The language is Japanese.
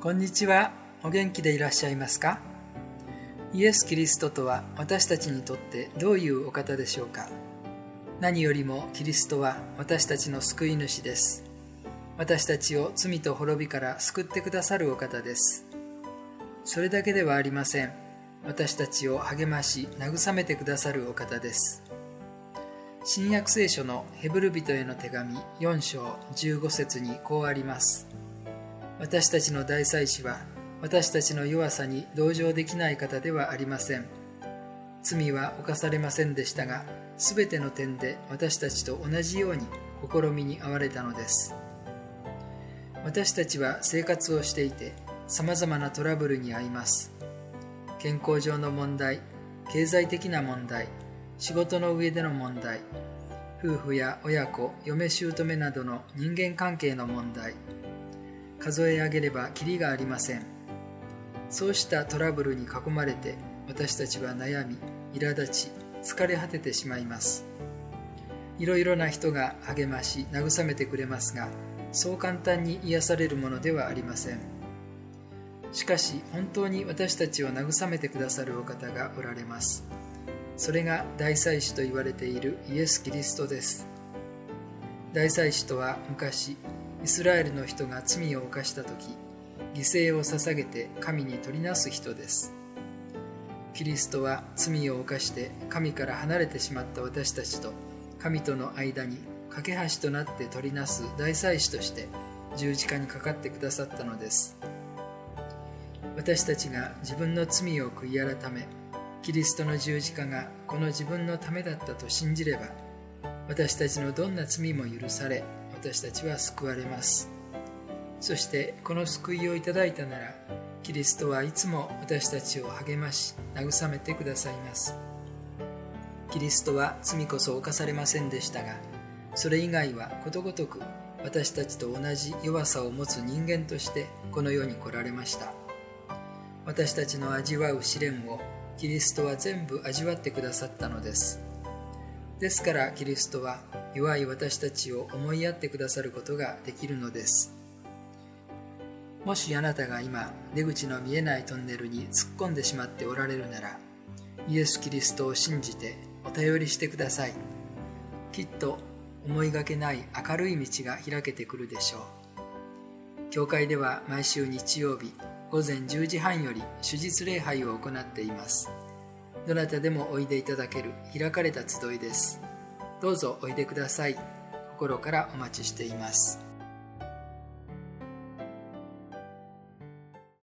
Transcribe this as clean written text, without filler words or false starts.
こんにちは。お元気でいらっしゃいますか？イエス・キリストとは私たちにとってどういうお方でしょうか？何よりもキリストは私たちの救い主です。私たちを罪と滅びから救ってくださるお方です。それだけではありません。私たちを励まし慰めてくださるお方です。新約聖書のヘブル人への手紙4章15節にこうあります。私たちの大祭司は私たちの弱さに同情できない方ではありません。罪は犯されませんでしたが、すべての点で私たちと同じように試みに遭われたのです。私たちは生活をしていて、様々なトラブルに遭います。健康上の問題、経済的な問題、仕事の上での問題、夫婦や親子、嫁姑などの人間関係の問題、数え上げればキリがありません。そうしたトラブルに囲まれて私たちは悩み、苛立ち、疲れ果ててしまいます。いろいろな人が励まし、慰めてくれますが、そう簡単に癒されるものではありません。しかし本当に私たちを慰めてくださるお方がおられます。それが大祭司と言われているイエス・キリストです。大祭司とは昔、イスラエルの人が罪を犯したとき、犠牲を捧げて神に取りなす人です。キリストは罪を犯して神から離れてしまった私たちと神との間に架け橋となって取りなす大祭司として十字架にかかってくださったのです。私たちが自分の罪を悔い改め、キリストの十字架がこの自分のためだったと信じれば、私たちのどんな罪も許され、私たちは救われます。そしてこの救いをいただいたなら、キリストはいつも私たちを励まし、慰めてくださいます。キリストは罪こそ犯されませんでしたが、それ以外はことごとく私たちと同じ弱さを持つ人間としてこの世に来られました。私たちの味わう試練をキリストは全部味わってくださったのです。ですからキリストは弱い私たちを思いやってくださることができるのです。もしあなたが今出口の見えないトンネルに突っ込んでしまっておられるなら、イエス・キリストを信じてお頼りしてください。きっと思いがけない明るい道が開けてくるでしょう。教会では毎週日曜日午前10時半より主日礼拝を行っています。どなたでもおいでいただける開かれた集いです。どうぞおいでください。心からお待ちしています。